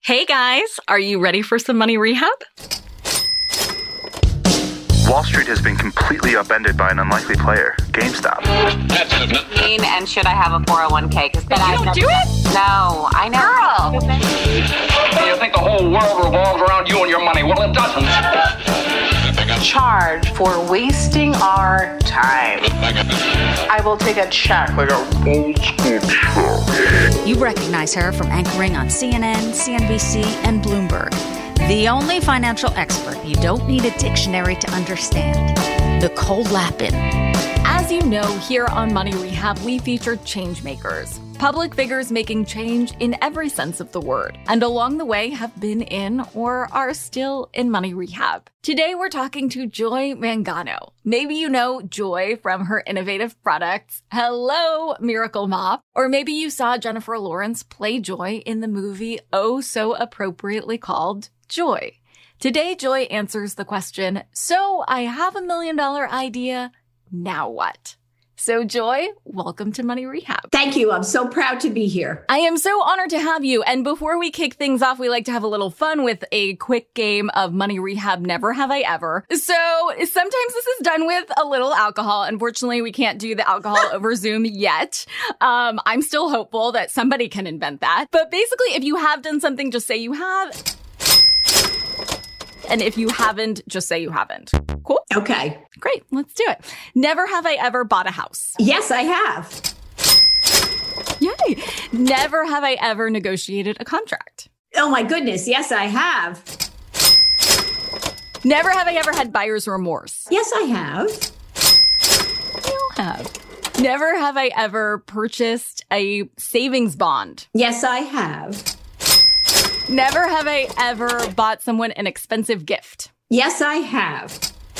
Hey guys, are you ready for some money rehab? Wall Street has been completely upended by an unlikely player, GameStop. And should I have a 401k? But you don't do it? No, I know. Girl. You think the whole world revolves around you and your money? Well, it doesn't. Charge for wasting our time. I will take a check. Like an old school check. You recognize her from anchoring on CNN, CNBC, and Bloomberg. The only financial expert you don't need a dictionary to understand. Nicole Lapin. As you know, here on Money Rehab, we feature change makers. Public figures making change in every sense of the word, and along the way have been in or are still in money rehab. Today, we're talking to Joy Mangano. Maybe you know Joy from her innovative products, Hello, Miracle Mop, or maybe you saw Jennifer Lawrence play Joy in the movie oh so appropriately called Joy. Today, Joy answers the question, so I have $1 million idea, now what? So Joy, welcome to Money Rehab. Thank you. I'm so proud to be here. I am so honored to have you. And before we kick things off, we like to have a little fun with a quick game of Money Rehab Never Have I Ever. So sometimes this is done with a little alcohol. Unfortunately, we can't do the alcohol over Zoom yet. I'm still hopeful that somebody can invent that. But basically, if you have done something, just say you have. And if you haven't, just say you haven't. Cool? Okay. Great. Let's do it. Never have I ever bought a house. Yes, I have. Yay. Never have I ever negotiated a contract. Oh my goodness. Yes, I have. Never have I ever had buyer's remorse. Yes, I have. You all have. Never have I ever purchased a savings bond. Yes, I have. Never have I ever bought someone an expensive gift. Yes, I have.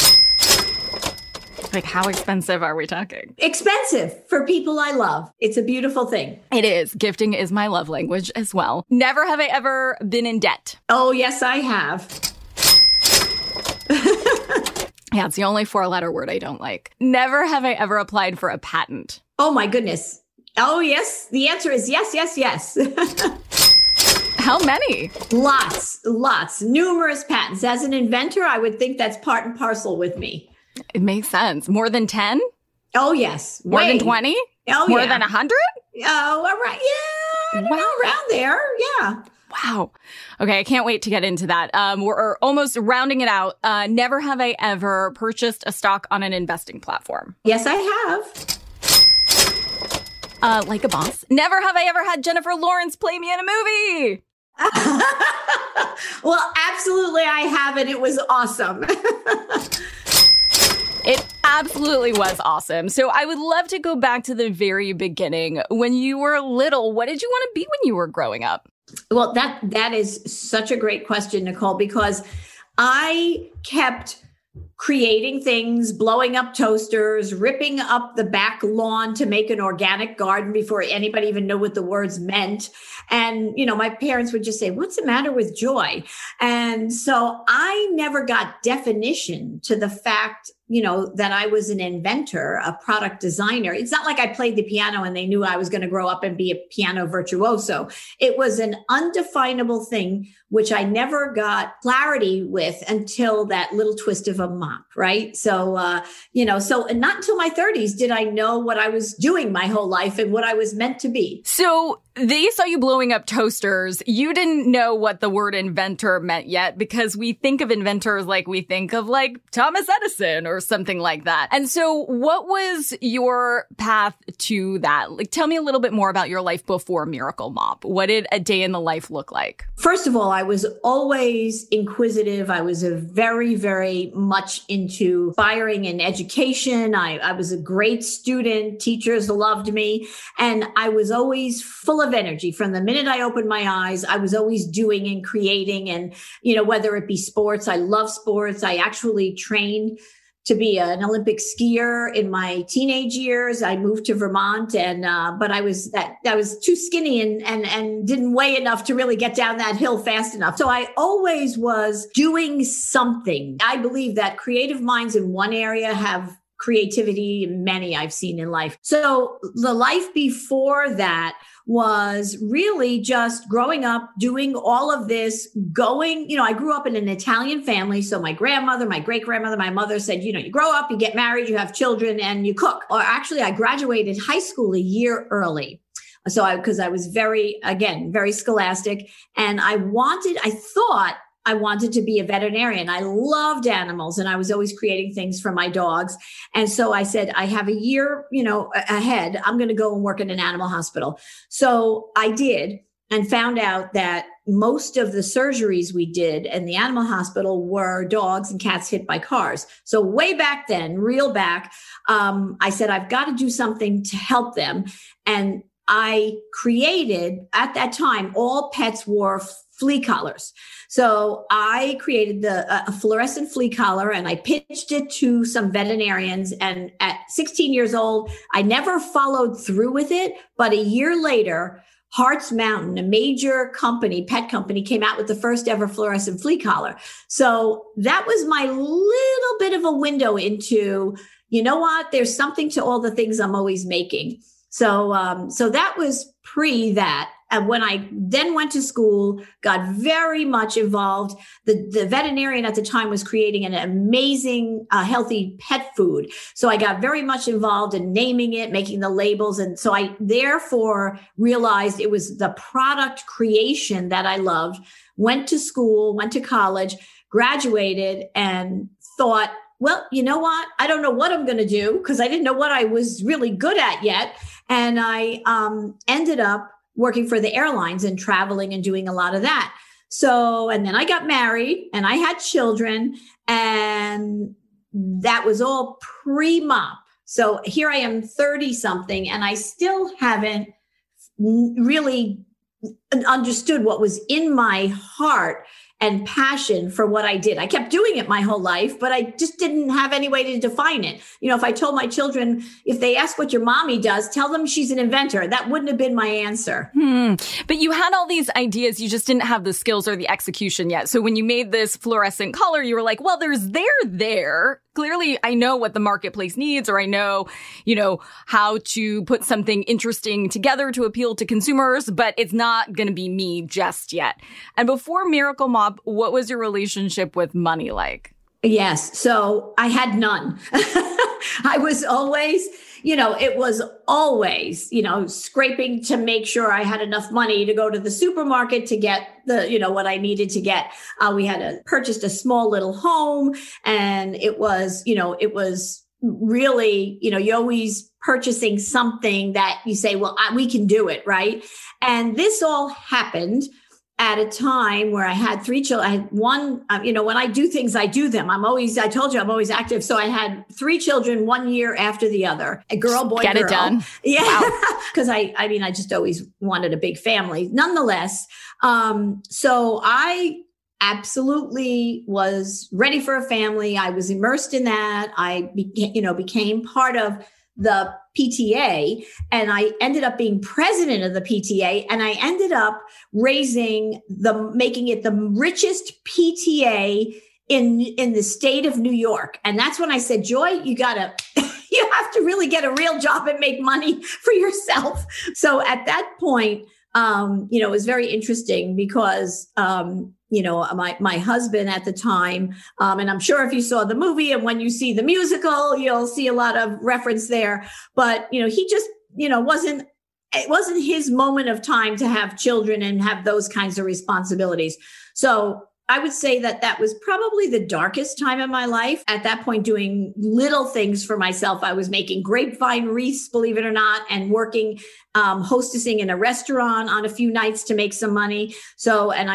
Like, how expensive are we talking? Expensive for people I love. It's a beautiful thing. It is. Gifting is my love language as well. Never have I ever been in debt. Oh, yes, I have. Yeah, it's the only four-letter word I don't like. Never have I ever applied for a patent. Oh, my goodness. Oh, yes. The answer is yes, yes, yes. How many? Lots. Numerous patents. As an inventor, I would think that's part and parcel with me. It makes sense. More than 10? Oh, yes. More than 20? Oh, More yeah. than 100? Oh, all right. Yeah. I don't know, around there. Yeah. Wow. Okay, I can't wait to get into that. We're almost rounding it out. Never have I ever purchased a stock on an investing platform. Yes, I have. Like a boss. Never have I ever had Jennifer Lawrence play me in a movie. Well, absolutely I have, and it was awesome. It absolutely was awesome. So I would love to go back to the very beginning. When you were little, what did you want to be when you were growing up? Well, that is such a great question, Nicole, because I kept creating things, blowing up toasters, ripping up the back lawn to make an organic garden before anybody even knew what the words meant. And, you know, my parents would just say, what's the matter with Joy? And so I never got definition to the fact, you know, that I was an inventor, a product designer. It's not like I played the piano and they knew I was going to grow up and be a piano virtuoso. It was an undefinable thing, which I never got clarity with until that little twist of a mop, right? So, you know, so not until my 30s did I know what I was doing my whole life and what I was meant to be. So they saw you blowing up toasters. You didn't know what the word inventor meant yet, because we think of inventors like we think of like Thomas Edison or something like that. And so what was your path to that? Like, tell me a little bit more about your life before Miracle Mop. What did a day in the life look like? First of all, I was always inquisitive. I was a very, very much into inspiring and education. I was a great student. Teachers loved me. And I was always full of energy. From the minute I opened my eyes, I was always doing and creating. And, you know, whether it be sports, I love sports. I actually trained to be an Olympic skier in my teenage years. I moved to Vermont, and but I was too skinny and didn't weigh enough to really get down that hill fast enough. So I always was doing something. I believe that creative minds in one area have creativity in many I've seen in life. So the life before that was really just growing up, doing all of this, going, I grew up in an Italian family. So my grandmother, my great grandmother, my mother said, you grow up, you get married, you have children, and you cook. Or actually, I graduated high school a year early. So because I was very scholastic, and I thought I wanted to be a veterinarian. I loved animals, and I was always creating things for my dogs. And so I said, I have a year, ahead. I'm going to go and work in an animal hospital. So I did, and found out that most of the surgeries we did in the animal hospital were dogs and cats hit by cars. So way back then, real back, I said, I've got to do something to help them. And I created, at that time, all pets wore flea collars. So I created a fluorescent flea collar, and I pitched it to some veterinarians. And at 16 years old, I never followed through with it. But a year later, Hart's Mountain, a major company, pet company, came out with the first ever fluorescent flea collar. So that was my little bit of a window into, there's something to all the things I'm always making. So that was pre that. And when I then went to school, got very much involved. The veterinarian at the time was creating an amazing, healthy pet food. So I got very much involved in naming it, making the labels. And so I therefore realized it was the product creation that I loved, went to school, went to college, graduated, and thought, well, you know what? I don't know what I'm going to do, because I didn't know what I was really good at yet. And I ended up working for the airlines and traveling and doing a lot of that. So, and then I got married and I had children, and that was all pre-MOP. So here I am 30 something, and I still haven't really understood what was in my heart and passion for what I did. I kept doing it my whole life, but I just didn't have any way to define it. If I told my children, if they ask what your mommy does, tell them she's an inventor. That wouldn't have been my answer. But you had all these ideas. You just didn't have the skills or the execution yet. So when you made this fluorescent collar, you were like, well, there's there. Clearly, I know what the marketplace needs, or I know, how to put something interesting together to appeal to consumers, but it's not going to be me just yet. And before Miracle Mop, what was your relationship with money like? Yes. So I had none. I was always, it was always, scraping to make sure I had enough money to go to the supermarket to get what I needed to get. We had purchased a small little home, and it was really, you're always purchasing something that you say, well, we can do it. Right. And this all happened at a time where I had 3 children. I had one, when I do things, I do them. I told you I'm always active. So I had 3 children 1 year after the other, a girl, boy, Get girl. it done. Yeah. Cause I just always wanted a big family. Nonetheless. So I absolutely was ready for a family. I was immersed in that. I became part of the PTA, and I ended up being president of the PTA, and I ended up making it the richest PTA in the state of New York. And that's when I said, Joy, you have to really get a real job and make money for yourself. So at that point, it was very interesting because, my husband at the time, and I'm sure if you saw the movie and when you see the musical, you'll see a lot of reference there, but, he just, it wasn't his moment of time to have children and have those kinds of responsibilities. So I would say that was probably the darkest time in my life. At that point, doing little things for myself. I was making grapevine wreaths, believe it or not, and working, hostessing in a restaurant on a few nights to make some money. So, and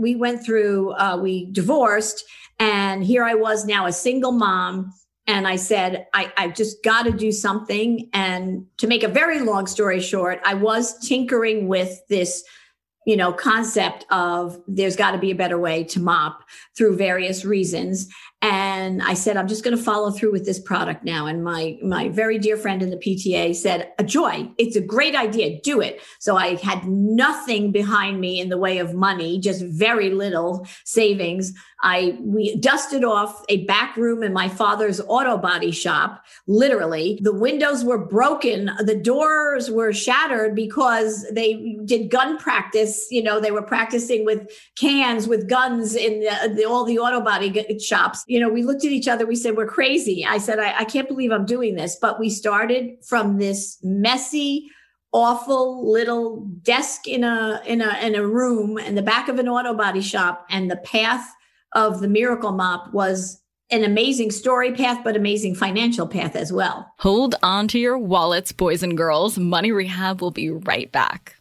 we divorced, and here I was now a single mom. And I said, I've just got to do something. And to make a very long story short, I was tinkering with this concept of there's got to be a better way to mop through various reasons. And I said, I'm just going to follow through with this product now. And my very dear friend in the PTA said, Joy, it's a great idea. Do it. So I had nothing behind me in the way of money, just very little savings. We dusted off a back room in my father's auto body shop. Literally, the windows were broken. The doors were shattered because they did gun practice. You know, they were practicing with cans, with guns in all the auto body shops. You know, we looked at each other. We said, we're crazy. I said, I can't believe I'm doing this. But we started from this messy, awful little desk in a room in the back of an auto body shop. And the path of the Miracle Mop was an amazing story path, but amazing financial path as well. Hold on to your wallets, boys and girls. Money Rehab will be right back.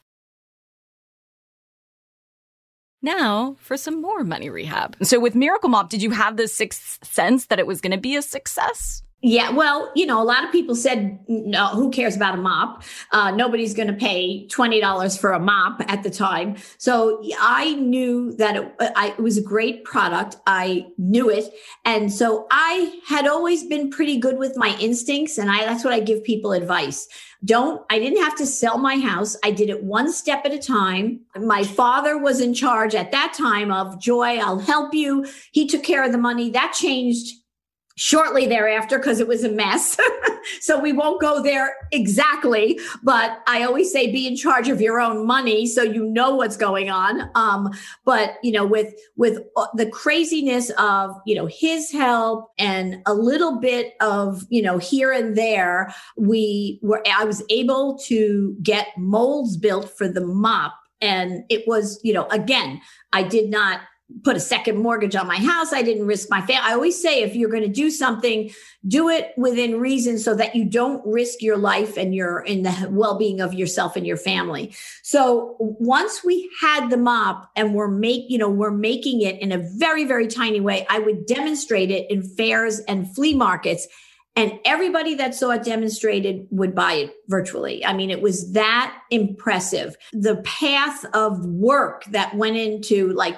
Now for some more Money Rehab. So with Miracle Mop, did you have the sixth sense that it was going to be a success? Yeah, well, you know, a lot of people said, no, who cares about a mop? Nobody's going to pay $20 for a mop at the time. So I knew that it was a great product. I knew it. And so I had always been pretty good with my instincts. And that's what I give people advice. I didn't have to sell my house. I did it one step at a time. My father was in charge at that time of, Joy, I'll help you. He took care of the money. That changed shortly thereafter because it was a mess. So we won't go there exactly, but I always say be in charge of your own money so you know what's going on. But you know, with the craziness of, you know, his help and a little bit of, you know, here and there, I was able to get molds built for the mop. And it was, you know, again, I did not put a second mortgage on my house. I didn't risk my family. I always say, if you're going to do something, do it within reason so that you don't risk your life and in the well-being of yourself and your family. So once we had the mop and we're making it in a very, very tiny way, I would demonstrate it in fairs and flea markets. And everybody that saw it demonstrated would buy it virtually. I mean, it was that impressive. The path of work that went into like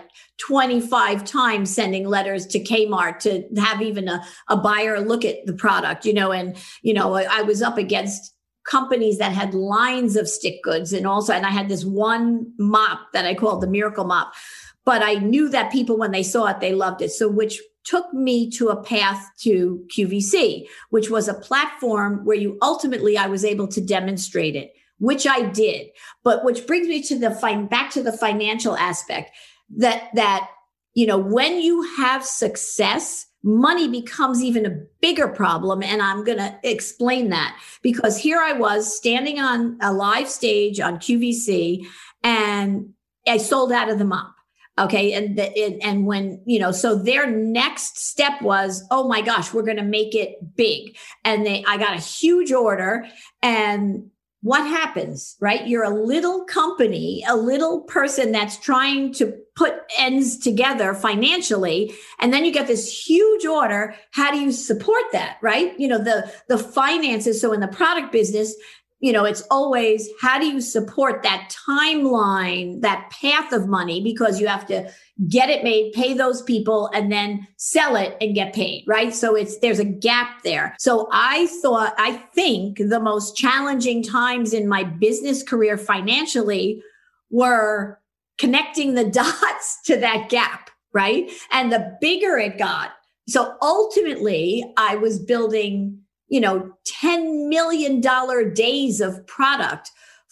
25 times sending letters to Kmart to have even a buyer look at the product, you know, and, you know, I was up against companies that had lines of stick goods. And I had this one mop that I called the Miracle Mop, but I knew that people, when they saw it, they loved it. So which took me to a path to QVC, which was a platform where I was able to demonstrate it, which I did. But which brings me to back to the financial aspect that, you know, when you have success, money becomes even a bigger problem. And I'm going to explain that, because here I was standing on a live stage on QVC and I sold out of the mop. Okay. And when, you know, so their next step was, oh my gosh, we're going to make it big. And I got a huge order. And what happens, right? You're a little company, a little person that's trying to put ends together financially. And then you get this huge order. How do you support that? Right. You know, the finances. So in the product business, you know, it's always, how do you support that timeline, that path of money? Because you have to get it made, pay those people, and then sell it and get paid, right? So there's a gap there. So I think the most challenging times in my business career financially were connecting the dots to that gap, right? And the bigger it got. So ultimately, I was building, you know, $10 million days of product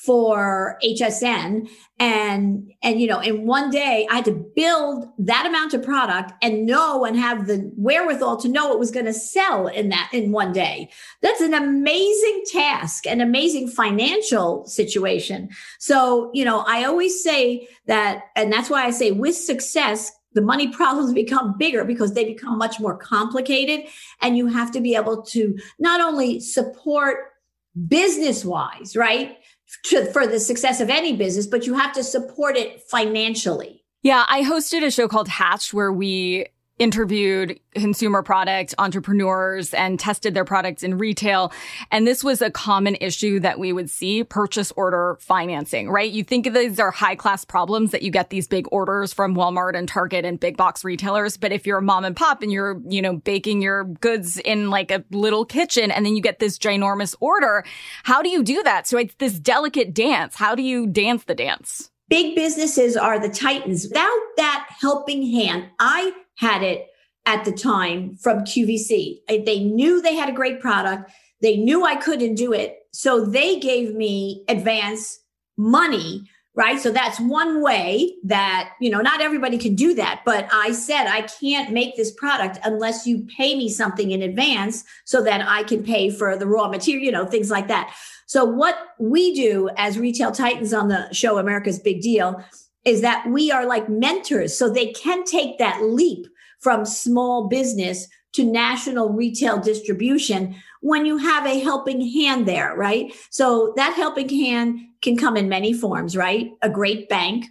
for HSN. And, you know, in one day I had to build that amount of product and know and have the wherewithal to know it was going to sell in one day. That's an amazing task, an amazing financial situation. So, you know, I always say that, and that's why I say with success, the money problems become bigger because they become much more complicated. And you have to be able to not only support business-wise, right, for the success of any business, but you have to support it financially. Yeah, I hosted a show called Hatched where we interviewed consumer product entrepreneurs and tested their products in retail. And this was a common issue that we would see: purchase order financing, right? You think of these are high class problems that you get these big orders from Walmart and Target and big box retailers. But if you're a mom and pop and you're, baking your goods in like a little kitchen and then you get this ginormous order, how do you do that? So it's this delicate dance. How do you dance the dance? Big businesses are the titans. Without that helping hand, I had it at the time from QVC. They knew they had a great product. They knew I couldn't do it. So they gave me advance money, right? So that's one way that, not everybody can do that. But I said, I can't make this product unless you pay me something in advance so that I can pay for the raw material, things like that. So what we do as retail titans on the show America's Big Deal is that we are like mentors. So they can take that leap from small business to national retail distribution when you have a helping hand there, right? So that helping hand can come in many forms, right? A great bank.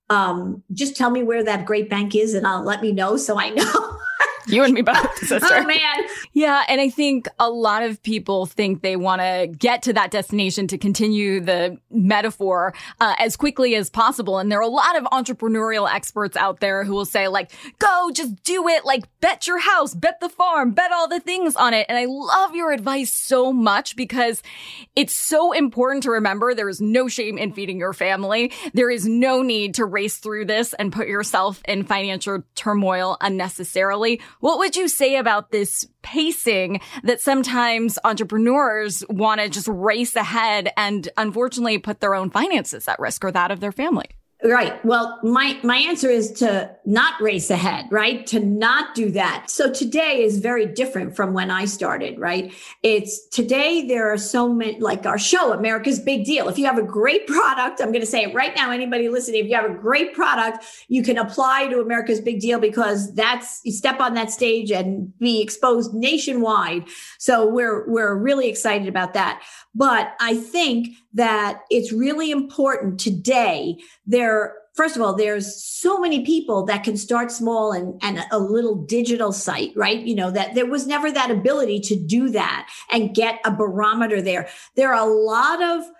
Just tell me where that great bank is and let me know so I know. You and me both, sister. Oh, man. Yeah. And I think a lot of people think they want to get to that destination, to continue the metaphor, as quickly as possible. And there are a lot of entrepreneurial experts out there who will say, like, go, just do it. Like, bet your house, bet the farm, bet all the things on it. And I love your advice so much because it's so important to remember there is no shame in feeding your family. There is no need to race through this and put yourself in financial turmoil unnecessarily. What would you say about this pacing that sometimes entrepreneurs want to just race ahead and unfortunately put their own finances at risk or that of their family? Right. Well, my answer is to not race ahead, right? To not do that. So today is very different from when I started, right? It's today there are so many, like our show, America's Big Deal. If you have a great product, I'm going to say it right now, anybody listening, if you have a great product, you can apply to America's Big Deal because you step on that stage and be exposed nationwide. So we're really excited about that. But I think that it's really important today. First of all, there's so many people that can start small and a little digital site, right? That there was never that ability to do that and get a barometer there. There are a lot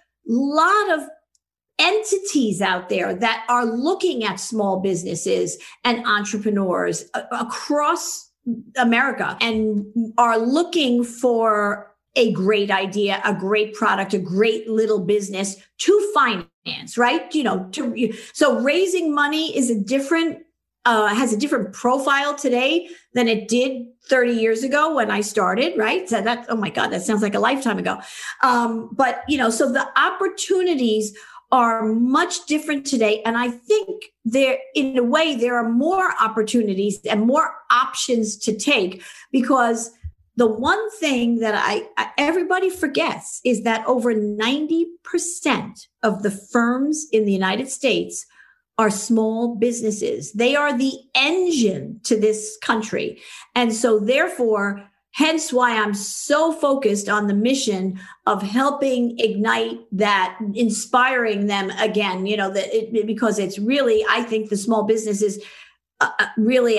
of entities out there that are looking at small businesses and entrepreneurs across America and are looking for a great idea, a great product, a great little business to finance, right? So raising money is has a different profile today than it did 30 years ago when I started, right? So oh my God, that sounds like a lifetime ago. But so the opportunities are much different today. And I think in a way, there are more opportunities and more options to take because the one thing that everybody forgets is that over 90% of the firms in the United States are small businesses. They are the engine to this country. And so therefore, hence why I'm so focused on the mission of helping ignite that, inspiring them again, because it's really, I think the small businesses really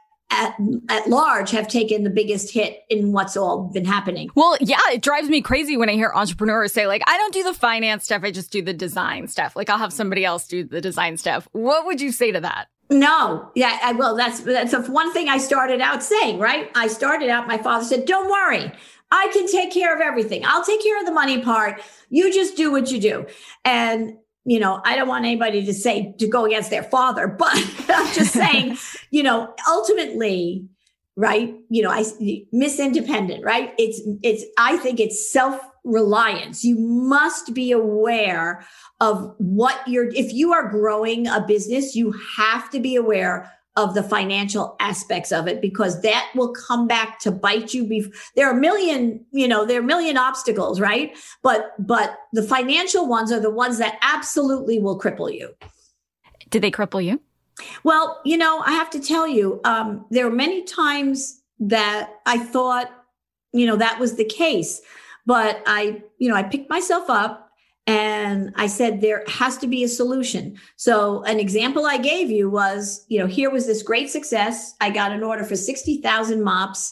at large have taken the biggest hit in what's all been happening. Well, yeah, it drives me crazy when I hear entrepreneurs say, like, I don't do the finance stuff. I just do the design stuff. Like, I'll have somebody else do the design stuff. What would you say to that? No. Yeah. Well, that's one thing I started out saying, right? I started out, my father said, don't worry. I can take care of everything. I'll take care of the money part. You just do what you do. And I don't want anybody to go against their father, but I'm just saying, ultimately, right? Miss Independent, right? I think it's self-reliance. You must be aware of if you are growing a business, you have to be aware of the financial aspects of it, because that will come back to bite you. There are a million obstacles, right? But the financial ones are the ones that absolutely will cripple you. Did they cripple you? Well, I have to tell you, there were many times that I thought, that was the case, but I picked myself up And I said, there has to be a solution. So an example I gave you was, here was this great success. I got an order for 60,000 mops,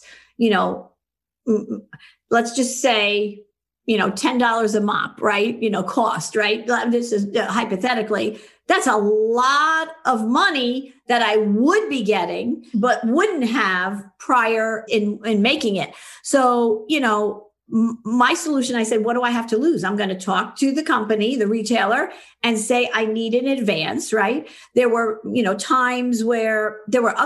let's just say, $10 a mop, right? Cost, right? This is hypothetically, that's a lot of money that I would be getting, but wouldn't have prior in making it. So, my solution, I said, what do I have to lose? I'm going to talk to the company, the retailer, and say, I need an advance, right? There were, other times where,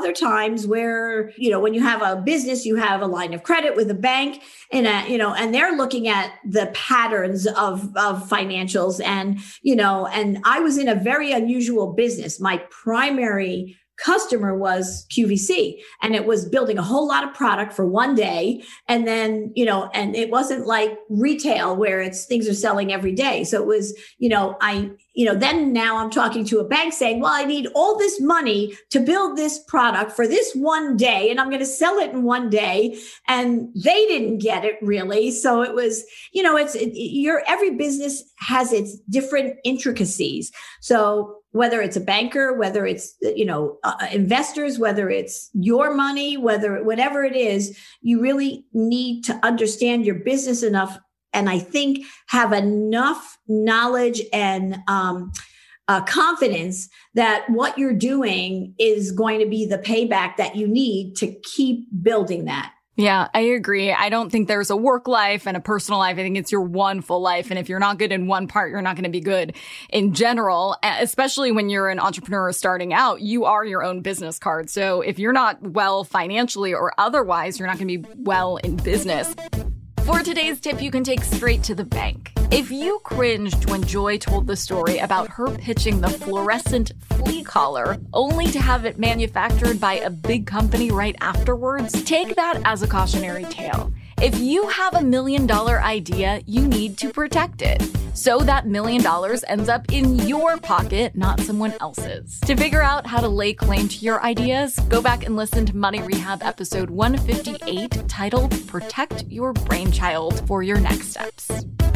when you have a business, you have a line of credit with a bank and they're looking at the patterns of financials and I was in a very unusual business. My primary customer was QVC, and it was building a whole lot of product for one day. And then, and it wasn't like retail where things are selling every day. So it was, then now I'm talking to a bank saying, well, I need all this money to build this product for this one day, and I'm going to sell it in one day. And they didn't get it really. So it was, every business has its different intricacies. So whether it's a banker, whether it's, investors, whether it's your money, whatever it is, you really need to understand your business enough. And I think have enough knowledge and confidence that what you're doing is going to be the payback that you need to keep building that. Yeah, I agree. I don't think there's a work life and a personal life. I think it's your one full life. And if you're not good in one part, you're not going to be good in general, especially when you're an entrepreneur starting out. You are your own business card. So if you're not well financially or otherwise, you're not going to be well in business. For today's tip, you can take straight to the bank. If you cringed when Joy told the story about her pitching the fluorescent flea collar only to have it manufactured by a big company right afterwards, take that as a cautionary tale. If you have $1 million idea, you need to protect it. So that $1 million ends up in your pocket, not someone else's. To figure out how to lay claim to your ideas, go back and listen to Money Rehab episode 158 titled Protect Your Brainchild for your next steps.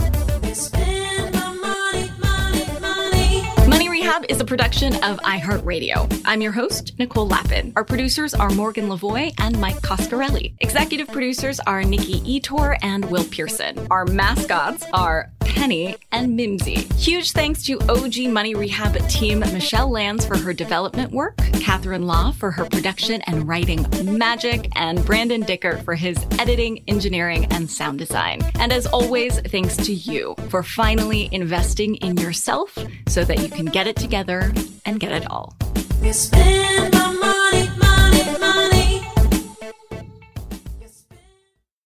Money Rehab is a production of iHeartRadio. I'm your host, Nicole Lappin. Our producers are Morgan Lavoie and Mike Coscarelli. Executive producers are Nikki Etor and Will Pearson. Our mascots are Penny and Mimsy. Huge thanks to OG Money Rehab team Michelle Lands for her development work, Catherine Law for her production and writing magic, and Brandon Dickert for his editing, engineering, and sound design. And as always, thanks to you for finally investing in yourself so that you can get it together and get it all.